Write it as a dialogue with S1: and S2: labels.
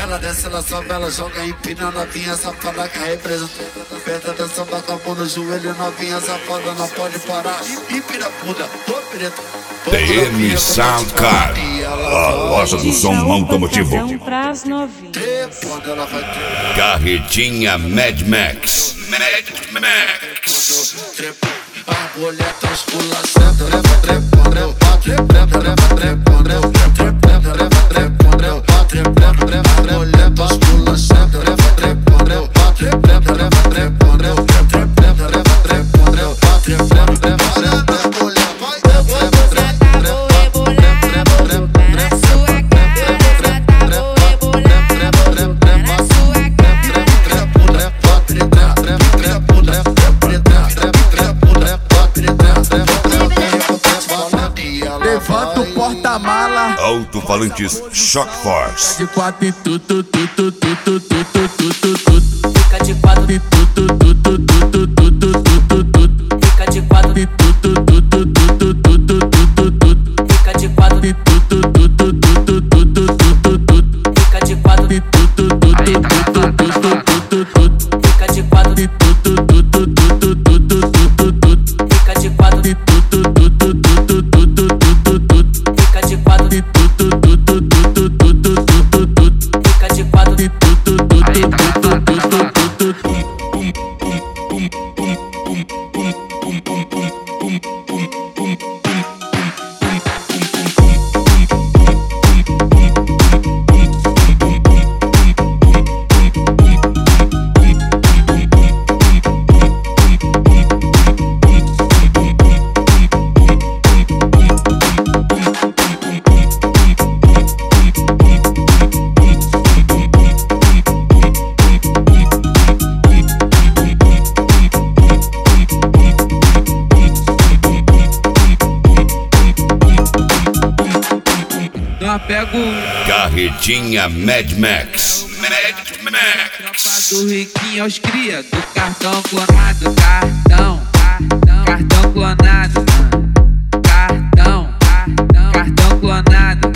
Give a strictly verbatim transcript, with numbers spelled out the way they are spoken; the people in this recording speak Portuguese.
S1: Ela desce, ela sobe, ela joga, empina novinha, safada que representa. Aperta, dança, bota a mão no joelho, novinha, safada, não pode parar. Empina bunda, ô preta.
S2: T M Sound Card, a loja do som automotivo. Carretinha Mad Max. Mad Max.
S1: A mulher tá esculachando, leva trepando, leva trepando, leva trepando, leva trepando, leva trepando, leva trepando, leva a mulher tá esculachando, leva trepando, leva trepando, leva trepando, leva trepando, leva trepando, leva trepando, leva a mulher vai
S3: levanta o porta-mala,
S2: Alto-falantes Shock Force.
S3: de quatro e tu tu tu tu tu tu tu tu tu tu.
S4: Fica de quatro
S3: E tu tu tu tu tu tu tu tu tu tu.
S4: Fica de quatro
S3: E tu tu tu tu tu tu tu tu tu.
S4: Fica de quatro
S3: E tu tu tu tu tu tu tu tu tu.
S4: Fica de quatro
S3: E tu tu tu tu tu tu tu tu.
S4: Fica de quatro
S3: E tu tu tu tu tu tu tu tu.
S4: Fica de quatro
S3: E tu tu tu tu tu tu tu tu.
S4: Fica de quatro
S3: E tu tu tu tu tu tu tu tu.
S4: Fica de quatro
S3: E tu tu tu tu tu tu tu tu.
S5: Pego
S2: Carretinha Mad Max. Mad Max.
S5: tropa do riquinho aos cria do cartão clonado, cartão, cartão, cartão clonado, cartão, cartão, cartão clonado.